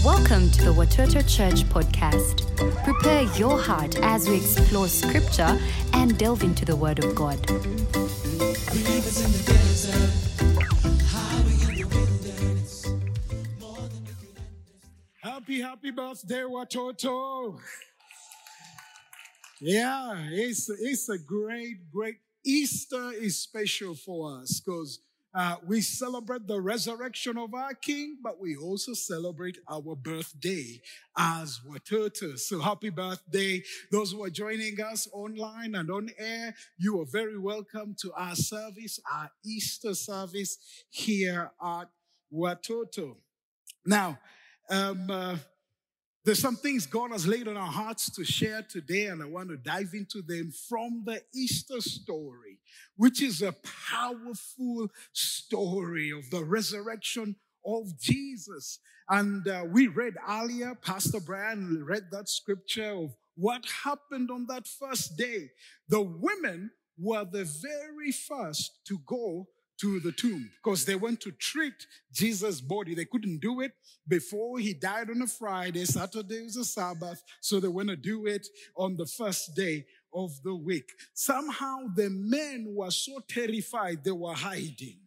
Welcome to the Watoto Church podcast. Prepare your heart as we explore scripture and delve into the Word of God. Happy birthday, Watoto. Yeah, it's a great. Easter is special for us because we celebrate the resurrection of our King, but we also celebrate our birthday as Watoto. So happy birthday. Those who are joining us online and on air, you are very welcome to our service, our Easter service here at Watoto. Now, there's some things God has laid on our hearts to share today, and I want to dive into them from the Easter story, which is a powerful story of the resurrection of Jesus. And we read earlier, Pastor Brian read that scripture of what happened on that first day. The women were the very first to go to the tomb because they went to treat Jesus' body. They couldn't do it before he died on a Friday. Saturday was a Sabbath, so they went to do it on the first day of the week. Somehow the men were so terrified they were hiding.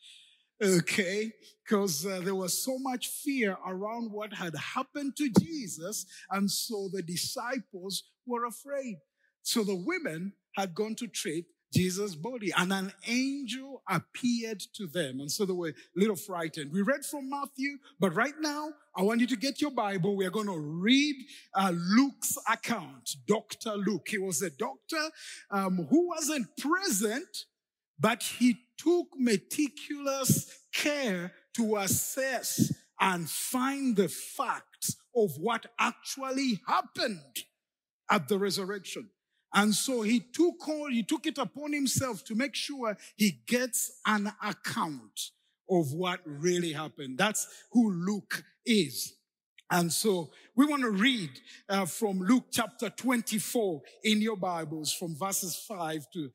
Okay, because there was so much fear around what had happened to Jesus, and so the disciples were afraid. So the women had gone to treat Jesus' body, and an angel appeared to them, and so they were a little frightened. We read from Matthew, but right now, I want you to get your Bible. We are going to read Luke's account, Dr. Luke. He was a doctor who wasn't present, but he took meticulous care to assess and find the facts of what actually happened at the resurrection. And so he took it upon himself to make sure he gets an account of what really happened. That's who Luke is. And so we want to read from Luke chapter 24 in your Bibles from verses 5 to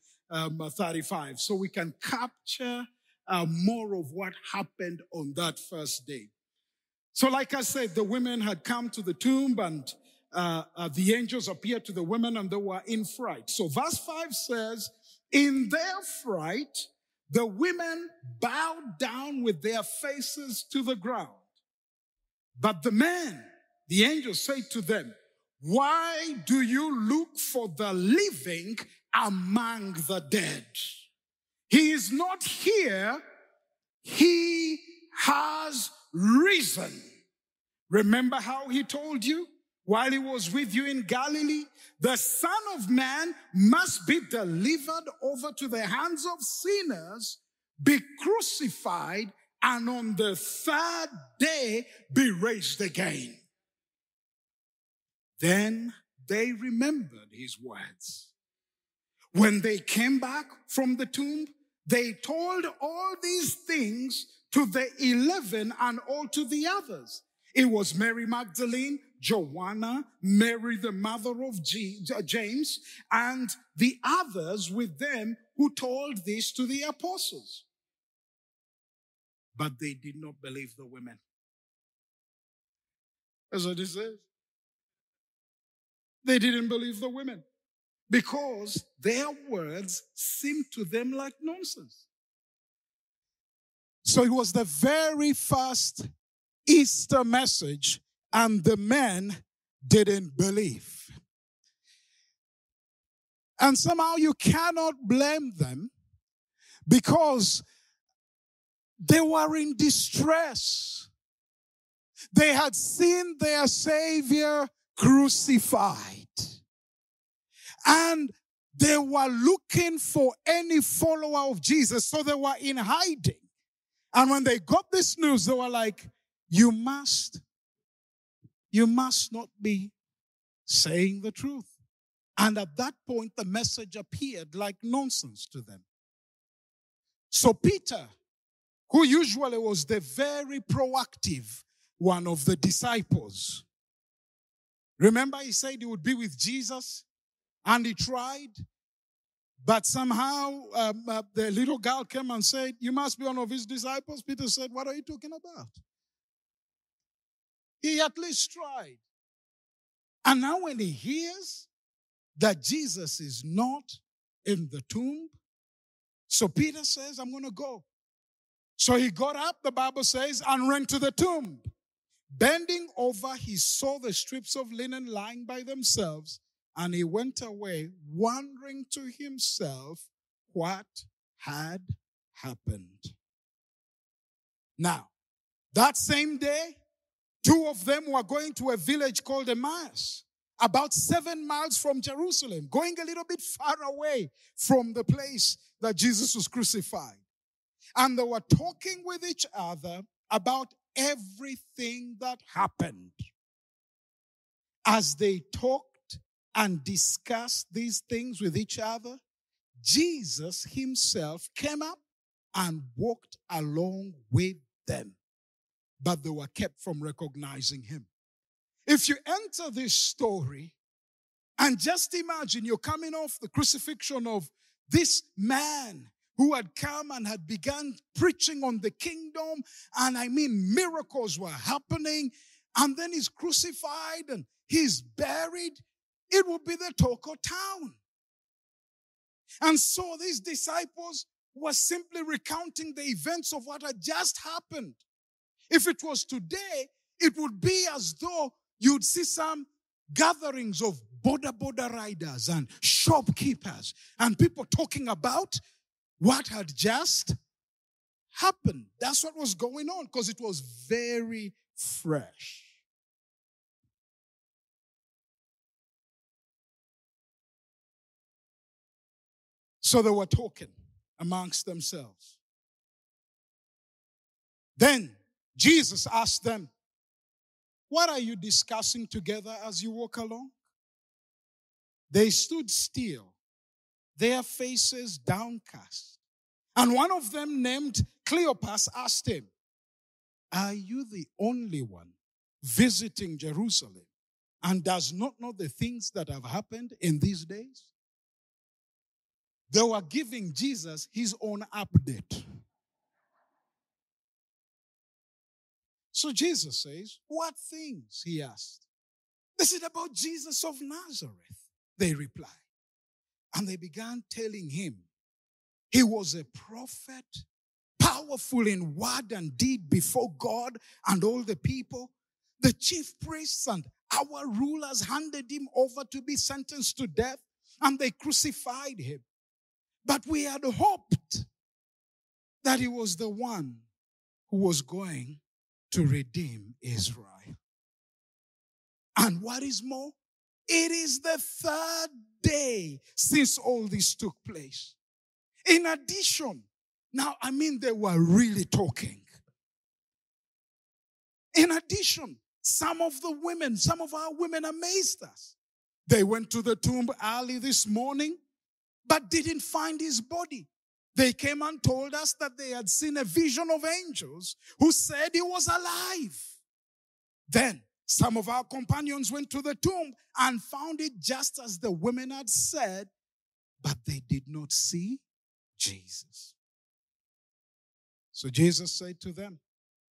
35. So we can capture more of what happened on that first day. So like I said, the women had come to the tomb, and the angels appeared to the women, and they were in fright. So verse 5 says, in their fright, the women bowed down with their faces to the ground. But the men, the angels, said to them, why do you look for the living among the dead? He is not here. He has risen. Remember how he told you? While he was with you in Galilee, the Son of Man must be delivered over to the hands of sinners, be crucified, and on the third day be raised again. Then they remembered his words. When they came back from the tomb, they told all these things to the 11 and all to the others. It was Mary Magdalene, Joanna, Mary the mother of James, and the others with them who told this to the apostles. But they did not believe the women. That's what it says. They didn't believe the women because their words seemed to them like nonsense. So it was the very first Easter message, and the men didn't believe. And somehow you cannot blame them because they were in distress. They had seen their Savior crucified, and they were looking for any follower of Jesus, so they were in hiding. And when they got this news, they were like, you must not be saying the truth. And at that point, the message appeared like nonsense to them. So Peter, who usually was the very proactive one of the disciples, remember he said he would be with Jesus, and he tried. But somehow the little girl came and said, you must be one of his disciples. Peter said, what are you talking about? He at least tried. And now when he hears that Jesus is not in the tomb, so Peter says, I'm going to go. So he got up, the Bible says, and ran to the tomb. Bending over, he saw the strips of linen lying by themselves, and he went away, wondering to himself what had happened. Now, that same day, two of them were going to a village called Emmaus, about 7 miles from Jerusalem, going a little bit far away from the place that Jesus was crucified. And they were talking with each other about everything that happened. As they talked and discussed these things with each other, Jesus himself came up and walked along with them. But they were kept from recognizing him. If you enter this story and just imagine you're coming off the crucifixion of this man who had come and had begun preaching on the kingdom, and miracles were happening, and then he's crucified and he's buried, it would be the talk of town. And so these disciples were simply recounting the events of what had just happened. If it was today, it would be as though you'd see some gatherings of border riders and shopkeepers and people talking about what had just happened. That's what was going on because it was very fresh. So they were talking amongst themselves. Then Jesus asked them, what are you discussing together as you walk along? They stood still, their faces downcast. And one of them, named Cleopas, asked him, are you the only one visiting Jerusalem and does not know the things that have happened in these days? They were giving Jesus his own update. So Jesus says, what things? He asked. They said, about Jesus of Nazareth, they replied. And they began telling him he was a prophet, powerful in word and deed before God and all the people. The chief priests and our rulers handed him over to be sentenced to death, and they crucified him. But we had hoped that he was the one who was going to redeem Israel. And what is more, it is the third day since all this took place. In addition, now they were really talking. In addition, some of our women amazed us. They went to the tomb early this morning, but didn't find his body. They came and told us that they had seen a vision of angels who said he was alive. Then some of our companions went to the tomb and found it just as the women had said, but they did not see Jesus. So Jesus said to them,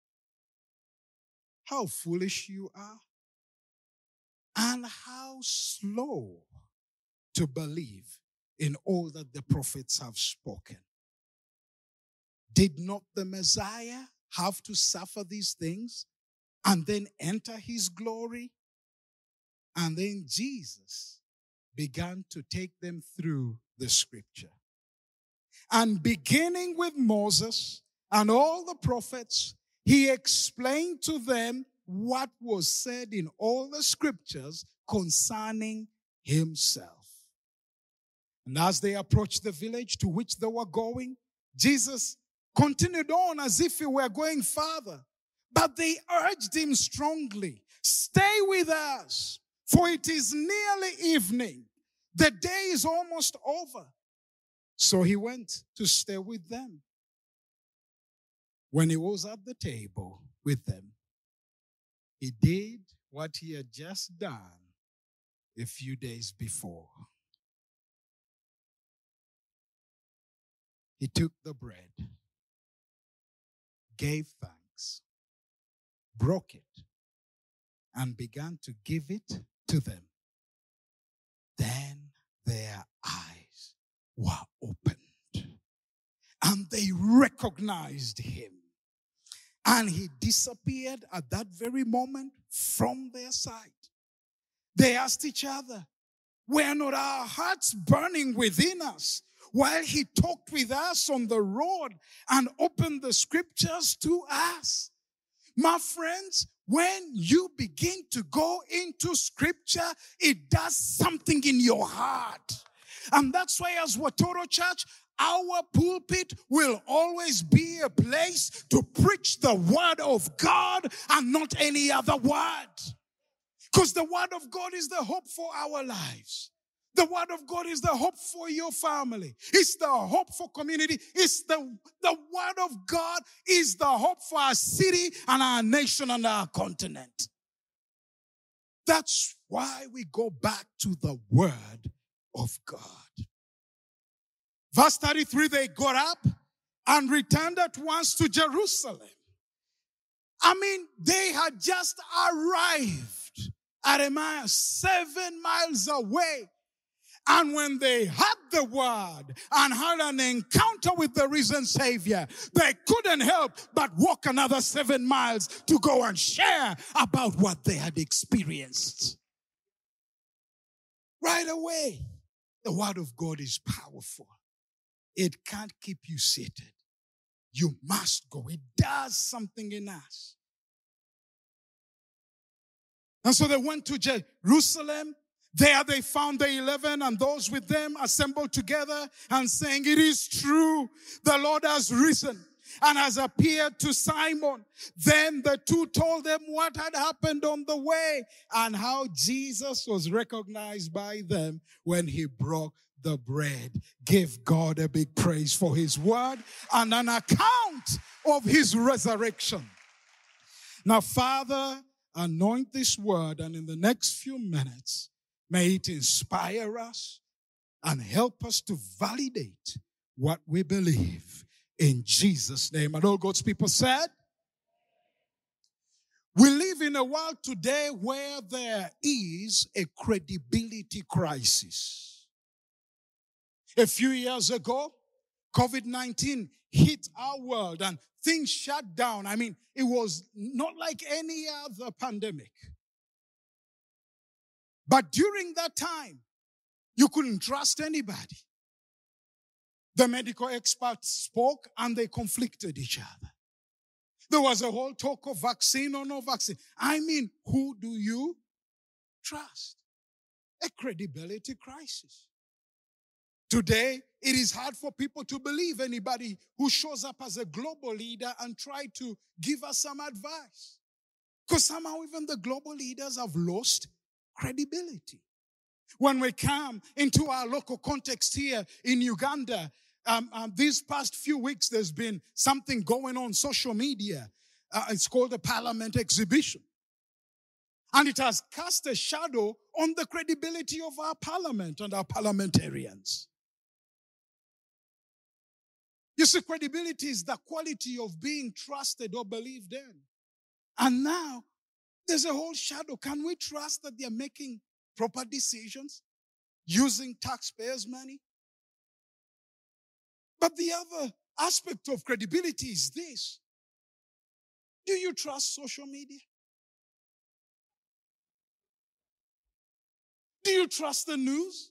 how foolish you are, and how slow to believe in all that the prophets have spoken. Did not the Messiah have to suffer these things and then enter his glory? And then Jesus began to take them through the scripture. And beginning with Moses and all the prophets, he explained to them what was said in all the scriptures concerning himself. And as they approached the village to which they were going, Jesus continued on as if he were going farther. But they urged him strongly, stay with us, for it is nearly evening. The day is almost over. So he went to stay with them. When he was at the table with them, he did what he had just done a few days before. He took the bread, gave thanks, broke it, and began to give it to them. Then their eyes were opened, and they recognized him. And he disappeared at that very moment from their sight. They asked each other, were not our hearts burning within us while he talked with us on the road and opened the scriptures to us? My friends, when you begin to go into scripture, it does something in your heart. And that's why as Watoro Church, our pulpit will always be a place to preach the word of God and not any other word. Because the word of God is the hope for our lives. The word of God is the hope for your family. It's the hope for community. It's the word of God is the hope for our city and our nation and our continent. That's why we go back to the word of God. Verse 33, they got up and returned at once to Jerusalem. They had just arrived at Emmaus, 7 miles away. And when they heard the word and had an encounter with the risen Savior, they couldn't help but walk another 7 miles to go and share about what they had experienced. Right away, the word of God is powerful. It can't keep you seated. You must go. It does something in us. And so they went to Jerusalem. There they found the 11 and those with them assembled together and saying, it is true, the Lord has risen and has appeared to Simon. Then the two told them what had happened on the way and how Jesus was recognized by them when he broke the bread. Give God a big praise for his word and an account of his resurrection. Now, Father, anoint this word, and in the next few minutes, may it inspire us and help us to validate what we believe in Jesus' name. And all God's people said, we live in a world today where there is a credibility crisis. A few years ago, COVID-19 hit our world and things shut down. It was not like any other pandemic. But during that time, you couldn't trust anybody. The medical experts spoke and they conflicted each other. There was a whole talk of vaccine or no vaccine. Who do you trust? A credibility crisis. Today, it is hard for people to believe anybody who shows up as a global leader and try to give us some advice. Because somehow even the global leaders have lost credibility. When we come into our local context here in Uganda, these past few weeks, there's been something going on social media. It's called the Parliament Exhibition. And it has cast a shadow on the credibility of our parliament and our parliamentarians. You see, credibility is the quality of being trusted or believed in. And now, there's a whole shadow. Can we trust that they're making proper decisions using taxpayers' money? But the other aspect of credibility is this. Do you trust social media? Do you trust the news?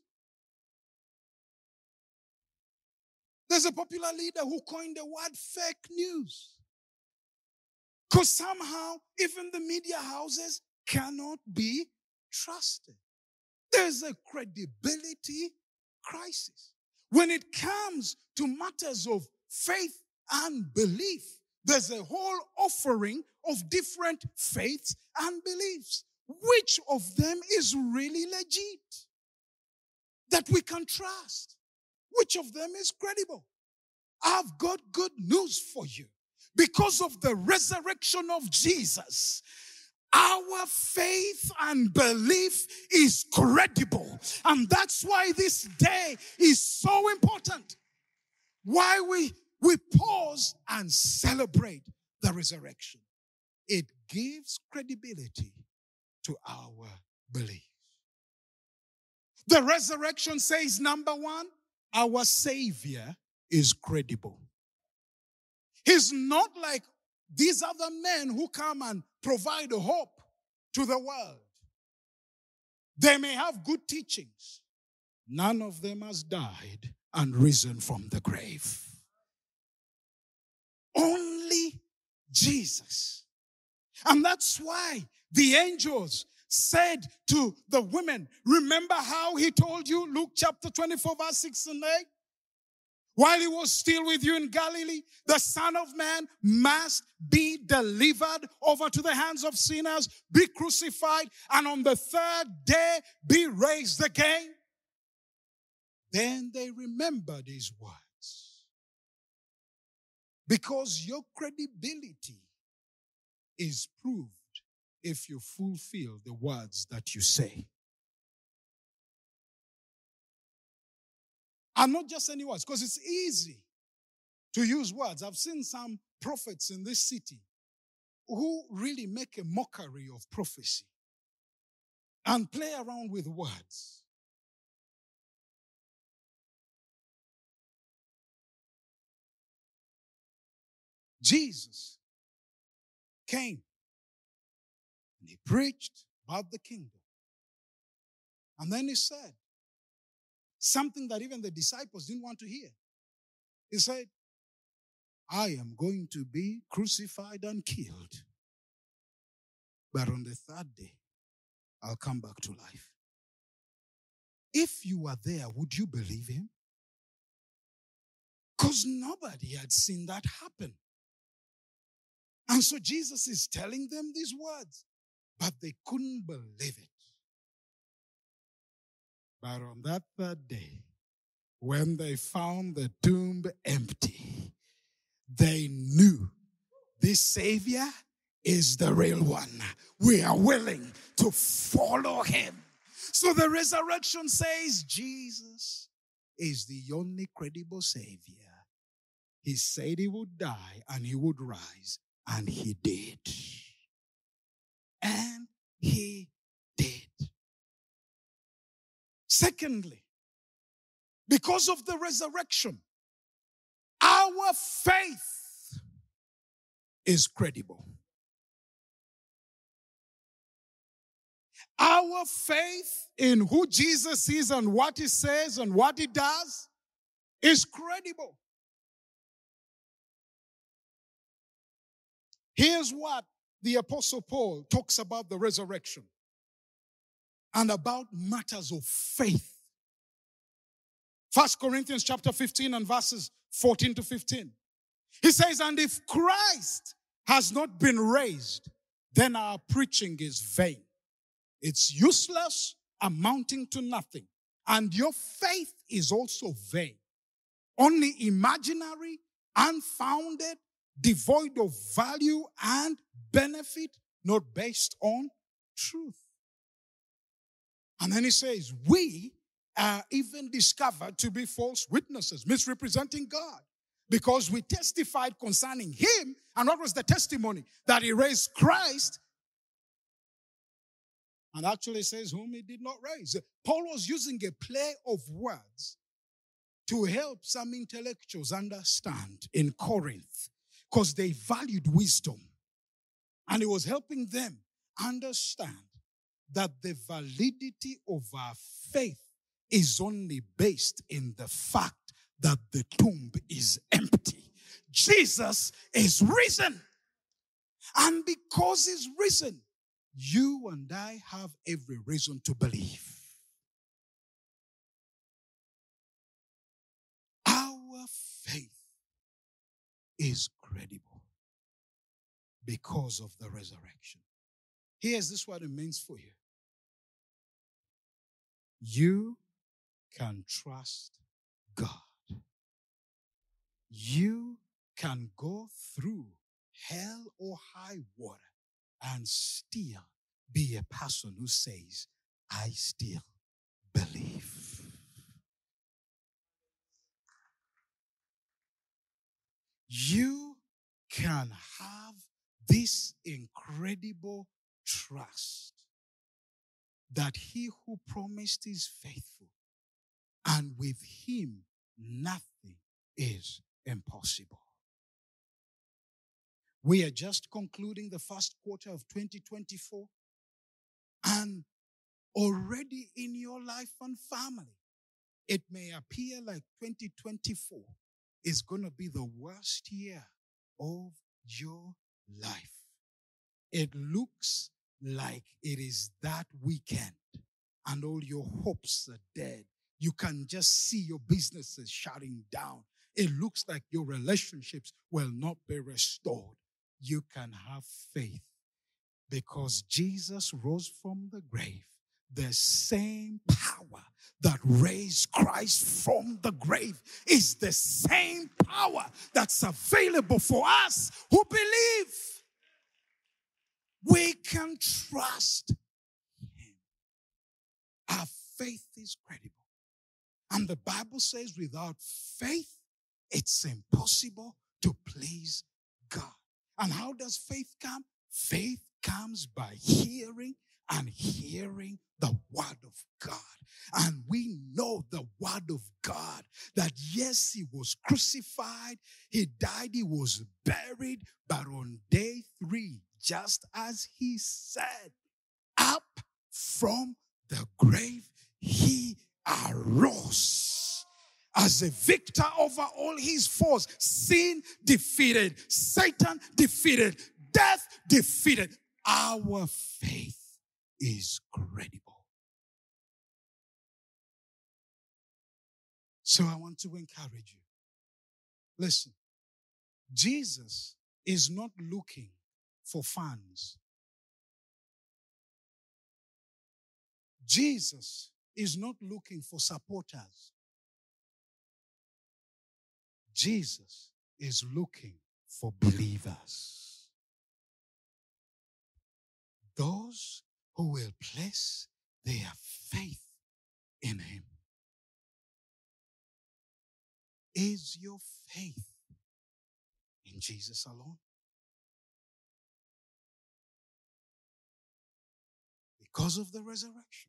There's a popular leader who coined the word fake news. Because somehow, even the media houses cannot be trusted. There's a credibility crisis. When it comes to matters of faith and belief, there's a whole offering of different faiths and beliefs. Which of them is really legit? That we can trust? Which of them is credible? I've got good news for you. Because of the resurrection of Jesus, our faith and belief is credible. And that's why this day is so important. Why we pause and celebrate the resurrection. It gives credibility to our beliefs. The resurrection says, number one, our Savior is credible. He's not like these other men who come and provide hope to the world. They may have good teachings. None of them has died and risen from the grave. Only Jesus. And that's why the angels said to the women, remember how he told you, Luke chapter 24, verse 6 and 8? While he was still with you in Galilee, the Son of Man must be delivered over to the hands of sinners, be crucified, and on the third day be raised again. Then they remembered his words. Because your credibility is proved if you fulfill the words that you say. And not just any words, because it's easy to use words. I've seen some prophets in this city who really make a mockery of prophecy and play around with words. Jesus came and he preached about the kingdom. And then he said something that even the disciples didn't want to hear. He said, I am going to be crucified and killed, but on the third day, I'll come back to life. If you were there, would you believe him? Because nobody had seen that happen. And so Jesus is telling them these words, but they couldn't believe it. But on that third day, when they found the tomb empty, they knew this Savior is the real one. We are willing to follow him. So the resurrection says Jesus is the only credible Savior. He said he would die and he would rise, and he did. And he did. Secondly, because of the resurrection, our faith is credible. Our faith in who Jesus is and what he says and what he does is credible. Here's what the Apostle Paul talks about the resurrection and about matters of faith. 1 Corinthians chapter 15 and verses 14 to 15. He says, and if Christ has not been raised, then our preaching is vain. It's useless, amounting to nothing. And your faith is also vain. Only imaginary, unfounded, devoid of value and benefit, not based on truth. And then he says, we are even discovered to be false witnesses, misrepresenting God, because we testified concerning him. And what was the testimony? That he raised Christ, and actually says whom he did not raise. Paul was using a play of words to help some intellectuals understand in Corinth, because they valued wisdom. And he was helping them understand that the validity of our faith is only based in the fact that the tomb is empty. Jesus is risen. And because he's risen, you and I have every reason to believe. Our faith is credible because of the resurrection. Here's this what it means for you. You can trust God. You can go through hell or high water and still be a person who says, I still believe. You can have this incredible trust that he who promised is faithful, and with him nothing is impossible. We are just concluding the first quarter of 2024, and already in your life and family, it may appear like 2024 is going to be the worst year of your life. It looks like it is that weekend and all your hopes are dead. You can just see your businesses shutting down. It looks like your relationships will not be restored. You can have faith because Jesus rose from the grave. The same power that raised Christ from the grave is the same power that's available for us who believe. We can trust him. Our faith is credible. And the Bible says without faith, it's impossible to please God. And how does faith come? Faith comes by hearing, and hearing the word of God. And we know the word of God, that yes, he was crucified, he died, he was buried, but on day 3, just as he said, up from the grave, he arose as a victor over all his foes. Sin defeated, Satan defeated, death defeated. Our faith is credible. So I want to encourage you. Listen, Jesus is not looking for fans. Jesus is not looking for supporters. Jesus is looking for believers. Those who will place their faith in him. Is your faith in Jesus alone? Because of the resurrection,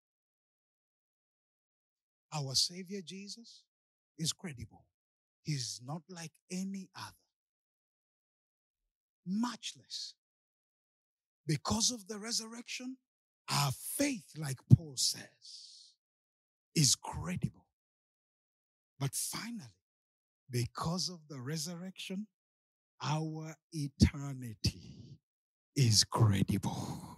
our Savior Jesus is credible. He's not like any other. Much less. Because of the resurrection, our faith, like Paul says, is credible. But finally, because of the resurrection, our eternity is credible.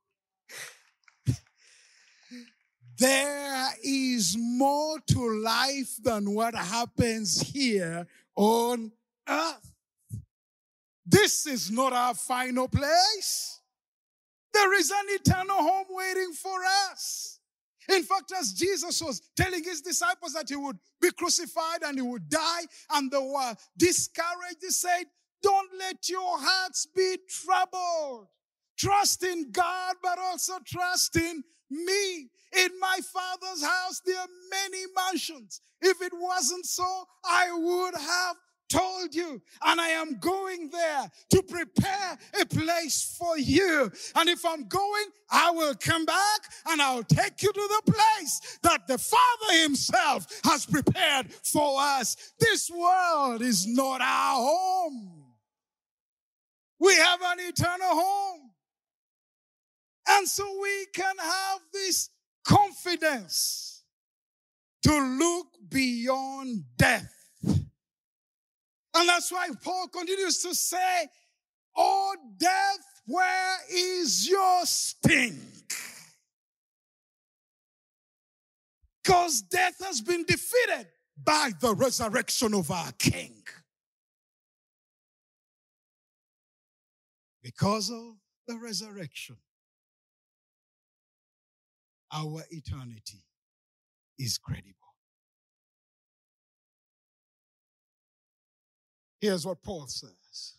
There is more to life than what happens here on earth. This is not our final place. There is an eternal home waiting for us. In fact, as Jesus was telling his disciples that he would be crucified and he would die, and they were discouraged, he said, don't let your hearts be troubled. Trust in God, but also trust in me. In my Father's house, there are many mansions. If it wasn't so, I would have told you. And I am going there to prepare a place for you. And if I'm going, I will come back and I'll take you to the place that the Father himself has prepared for us. This world is not our home. We have an eternal home. And so we can have this confidence to look beyond death. And that's why Paul continues to say, oh, death, where is your sting? Because death has been defeated by the resurrection of our King. Because of the resurrection, our eternity is credible. Here's what Paul says.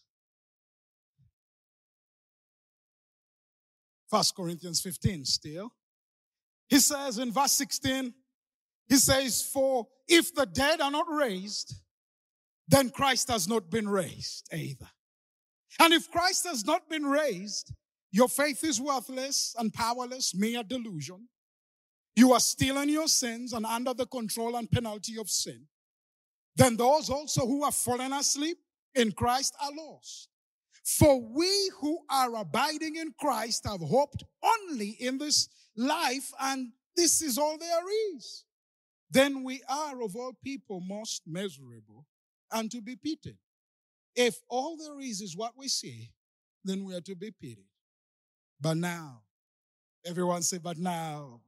1 Corinthians 15 still. He says in verse 16, he says, for if the dead are not raised, then Christ has not been raised either. And if Christ has not been raised, your faith is worthless and powerless, mere delusion. You are still in your sins and under the control and penalty of sin. Then those also who have fallen asleep in Christ are lost. For we who are abiding in Christ have hoped only in this life, and this is all there is. Then we are of all people most miserable and to be pitied. If all there is what we see, then we are to be pitied. But now, everyone say, but now,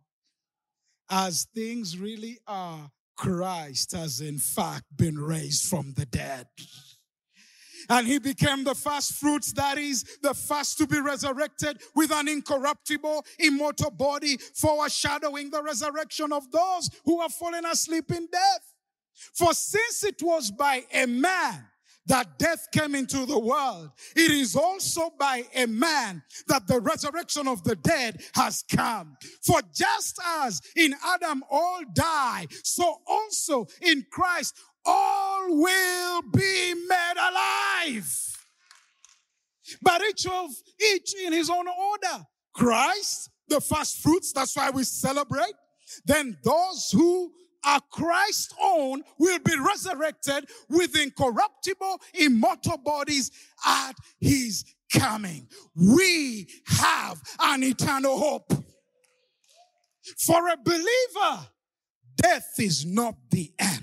as things really are, Christ has in fact been raised from the dead. And he became the first fruits, that is, the first to be resurrected with an incorruptible, immortal body, foreshadowing the resurrection of those who have fallen asleep in death. For since it was by a man that death came into the world, it is also by a man that the resurrection of the dead has come. For just as in Adam all die, so also in Christ all will be made alive. But each in his own order. Christ, the first fruits, that's why we celebrate. Then those who are Christ's own will be resurrected with incorruptible, immortal bodies at his coming. We have an eternal hope. For a believer, death is not the end.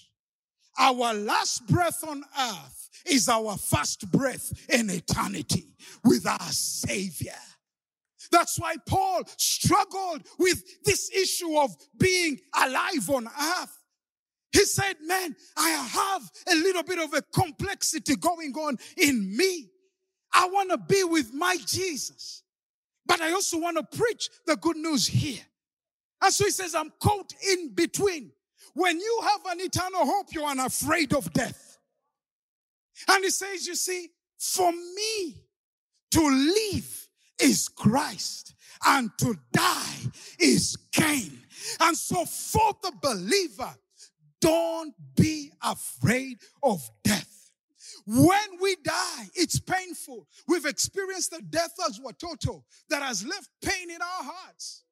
Our last breath on earth is our first breath in eternity with our Savior. That's why Paul struggled with this issue of being alive on earth. He said, man, I have a little bit of a complexity going on in me. I want to be with my Jesus, but I also want to preach the good news here. And so he says, I'm caught in between. When you have an eternal hope, you are unafraid of death. And he says, you see, for me to live is Christ, and to die is gain. And so for the believer, don't be afraid of death. When we die, it's painful. We've experienced the death as watoto that has left pain in our hearts.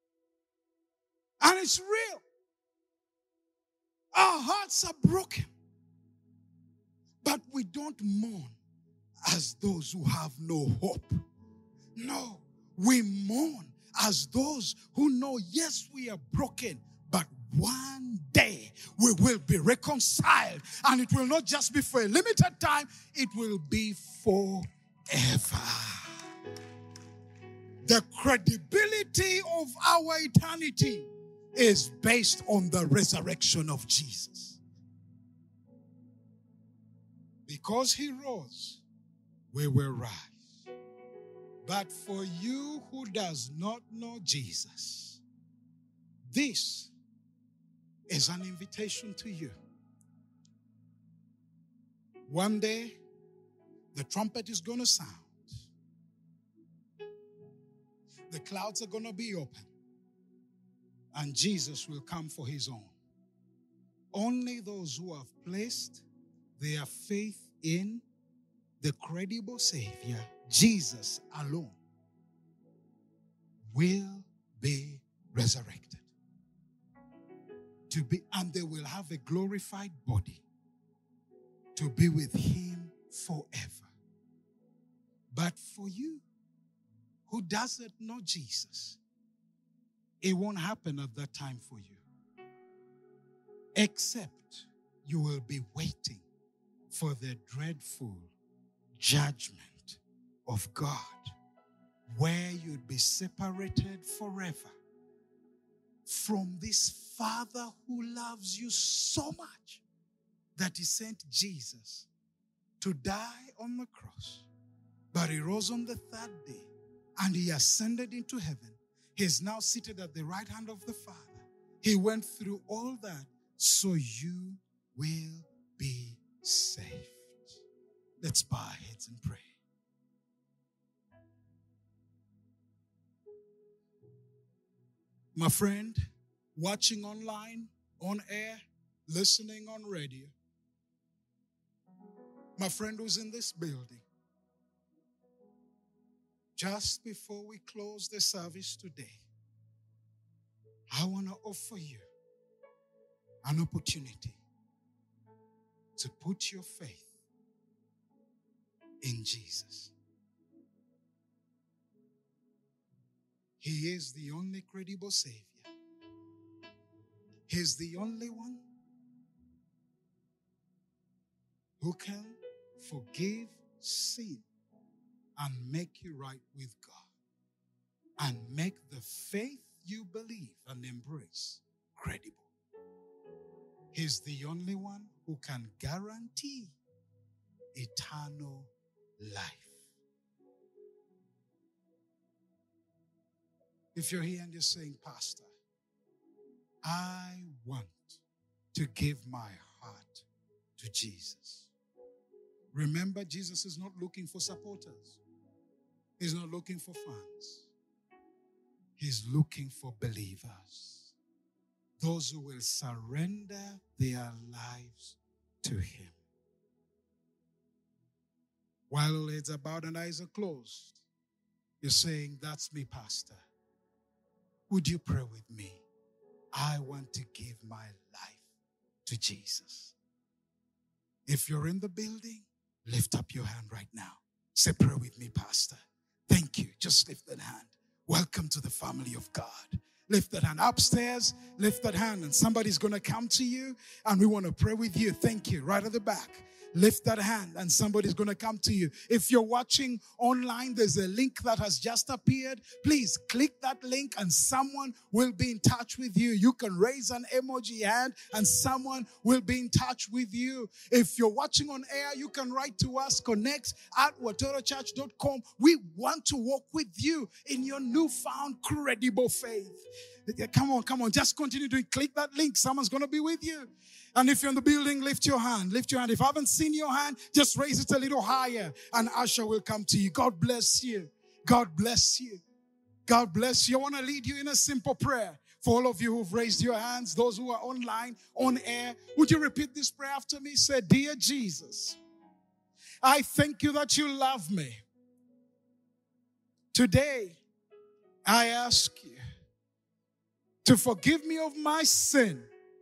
And it's real. Our hearts are broken. But we don't mourn as those who have no hope. No, we mourn as those who know, yes, we are broken, but one day we will be reconciled. And it will not just be for a limited time, it will be forever. The credibility of our eternity is based on the resurrection of Jesus. Because he rose, we will rise. But for you who does not know Jesus, this is an invitation to you. One day, the trumpet is going to sound. The clouds are going to be open. And Jesus will come for his own. Only those who have placed their faith in the credible Savior, Jesus alone, will be resurrected. And they will have a glorified body to be with him forever. But for you who doesn't know Jesus, it won't happen at that time for you. Except you will be waiting for the dreadful judgment of God, where you'd be separated forever from this Father who loves you so much that he sent Jesus to die on the cross. But he rose on the third day and he ascended into heaven. He is now seated at the right hand of the Father. He went through all that so you will be saved. Let's bow our heads and pray. My friend, watching online, on air, listening on radio, my friend who's in this building, Just before we close the service today, I want to offer you an opportunity to put your faith in Jesus. He is the only credible Savior. He's the only one who can forgive sin and make you right with God and make the faith you believe and embrace credible. He's the only one who can guarantee eternal life. If you're here and you're saying, Pastor, I want to give my heart to Jesus. Remember, Jesus is not looking for supporters. He's not looking for fans. He's looking for believers. Those who will surrender their lives to Him. While all heads are bowed and eyes are closed, you're saying, that's me, Pastor. Would you pray with me? I want to give my life to Jesus. If you're in the building, lift up your hand right now. Say, pray with me, Pastor. Thank you. Just lift that hand. Welcome to the family of God. Lift that hand upstairs. Lift that hand and somebody's going to come to you and we want to pray with you. Thank you. Right at the back. Lift that hand and somebody's going to come to you. If you're watching online, there's a link that has just appeared. Please click that link and someone will be in touch with you. You can raise an emoji hand and someone will be in touch with you. If you're watching on air, you can write to us, connect@watorochurch.com. We want to walk with you in your newfound credible faith. Come on. Just continue to click that link. Someone's going to be with you. And if you're in the building, lift your hand. Lift your hand. If I haven't seen your hand, just raise it a little higher and Usher will come to you. God bless you. God bless you. God bless you. I want to lead you in a simple prayer. For all of you who've raised your hands, those who are online, on air, would you repeat this prayer after me? Say, Dear Jesus, I thank you that you love me. Today, I ask you to forgive me of my sin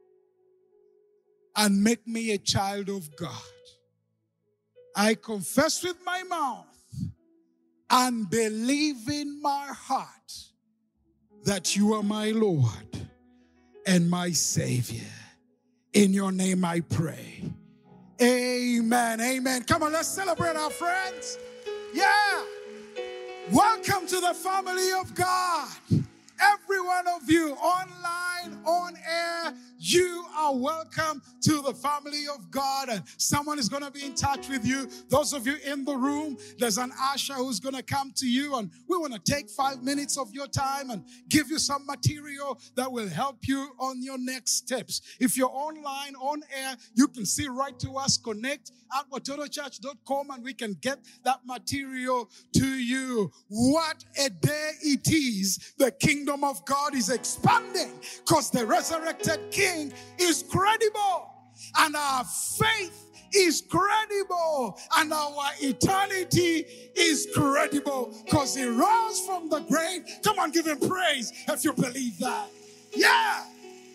and make me a child of God. I confess with my mouth and believe in my heart that you are my Lord and my Savior. In your name I pray. Amen. Amen. Come on, let's celebrate our friends. Yeah. Welcome to the family of God. Every one of you, online, on air, you are welcome to the family of God. And someone is going to be in touch with you. Those of you in the room, there's an usher who's going to come to you. And we want to take 5 minutes of your time and give you some material that will help you on your next steps. If you're online, on air, you can see right to us, connect@watorochurch.com, and we can get that material to you. What a day it is. The kingdom of God is expanding because the resurrected King is credible and our faith is credible and our eternity is credible because He rose from the grave. Come on, give Him praise if you believe that. Yeah.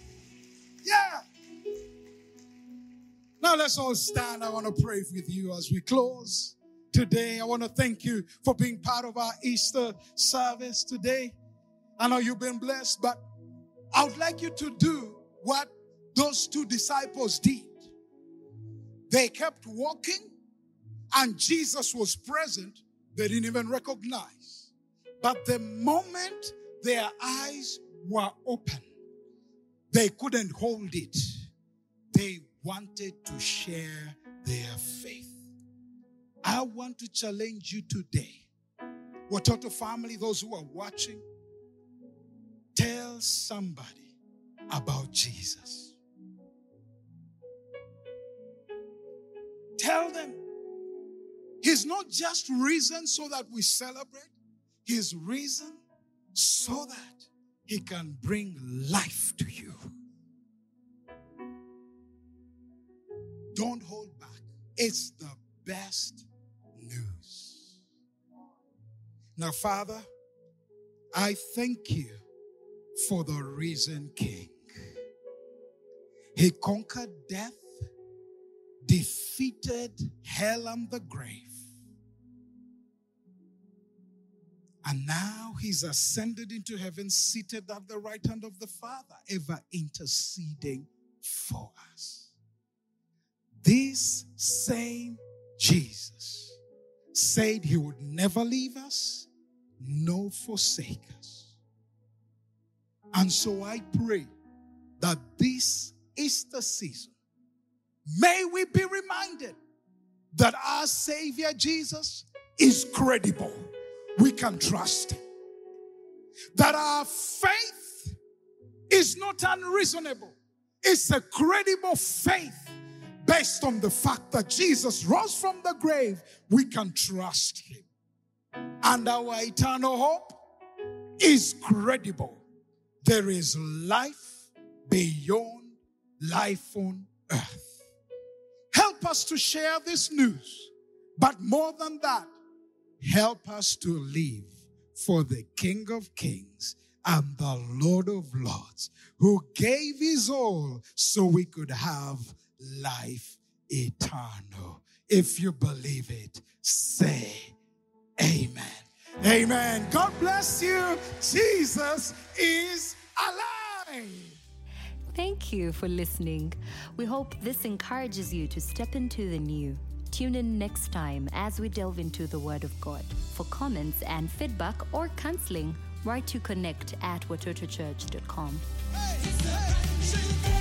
Now let's all stand. I want to pray with you as we close today. I want to thank you for being part of our Easter service today. I know you've been blessed, but I would like you to do what those two disciples did. They kept walking and Jesus was present. They didn't even recognize. But the moment their eyes were open, they couldn't hold it. They wanted to share their faith. I want to challenge you today. Watoto family, those who are watching, tell somebody about Jesus. Tell them He's not just risen so that we celebrate. He's risen so that He can bring life to you. Don't hold back. It's the best news. Now, Father, I thank you for the risen King. He conquered death, defeated hell and the grave. And now he's ascended into heaven, seated at the right hand of the Father, ever interceding for us. This same Jesus said he would never leave us, nor forsake us. And so I pray that this Easter season, may we be reminded that our Savior Jesus is credible. We can trust him. That our faith is not unreasonable. It's a credible faith based on the fact that Jesus rose from the grave. We can trust him. And our eternal hope is credible. There is life beyond life on earth. Help us to share this news. But more than that, help us to live for the King of Kings and the Lord of Lords, who gave his all so we could have life eternal. If you believe it, say amen. Amen. God bless you. Jesus is alive. Thank you for listening. We hope this encourages you to step into the new. Tune in next time as we delve into the Word of God. For comments and feedback or counseling, write to connect@watotochurch.com. Hey,